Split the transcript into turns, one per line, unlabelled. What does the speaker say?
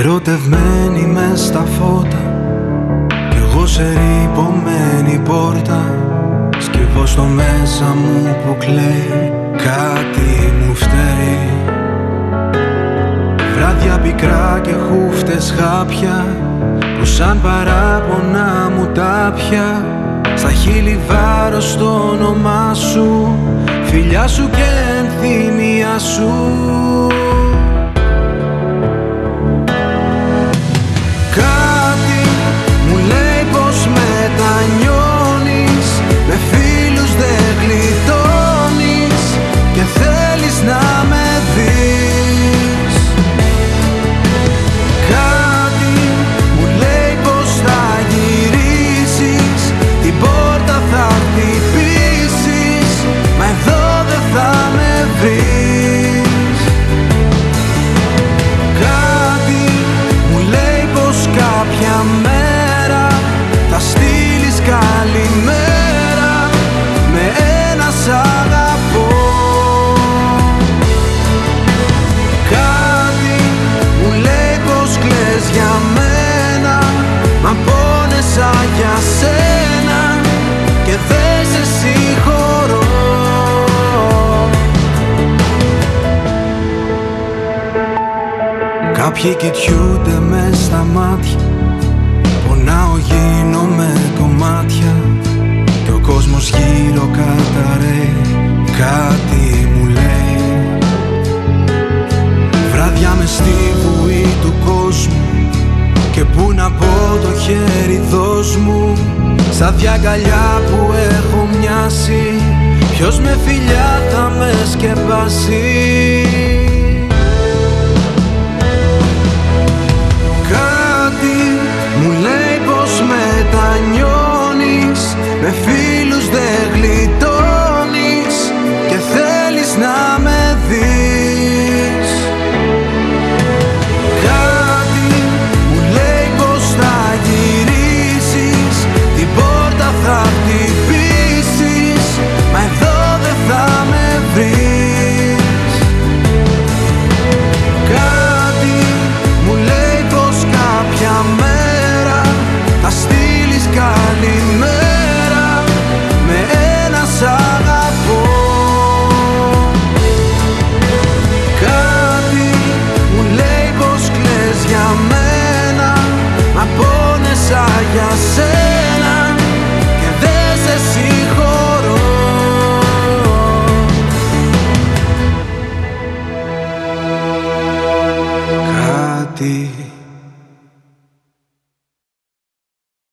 Ερωτευμένη μες στα φώτα κι εγώ σε ρυπωμένη πόρτα. Σκυβώ στο μέσα μου που κλαίει, κάτι μου φταίει. Βράδια πικρά και χούφτες χάπια που σαν παράπονα μου τα πια. Στα χείλη βάρος στο όνομά σου, φιλιά σου και ενθυμία σου. Κάτι μου λέει πως μετανιώνεις, με φίλους δεν γλιτώνεις και θέλεις να με δεις. Κάτι μου λέει πως θα γυρίσεις, την πόρτα θα χτυπήσεις, μα εδώ δεν θα με βρεις. Κάτι μου λέει πως κάποια μέρα θα στείλεις καλημέρα με ένα σ' αγαπώ. Κάτι μου λέει πως κλαις για μένα, μα πόνεσα για σένα και δεν σε συγχωρώ. Κάποιοι κοιτιούνται μες στα μάτια, πονάω γίνομαι κομμάτια και ο κόσμος γύρω καταραίει. Κάτι μου λέει, βράδια μες στη βουή του κόσμου και πού να πω το χέρι δώσ' μου. Στα διακαλιά που έχω μοιάσει, ποιος με φιλιά θα με σκεπάσει. Κάτι μου λέει πως μετανιώνεις, με φίλους δεν γλιτώνεις και θέλεις να με δεις. Κάτι μου λέει πως θα γυρίσεις, την πόρτα θα χτυπήσεις, μα εδώ δεν θα με βρεις. Κάτι μου λέει πως κάποια μέρα θα στείλεις καλημέρα με ένα σ' αγαπώ. Κάτι μου λέει πως κλαις για μένα, μα πόνεσα για σένα και δεν σε συγχωρώ. Κάτι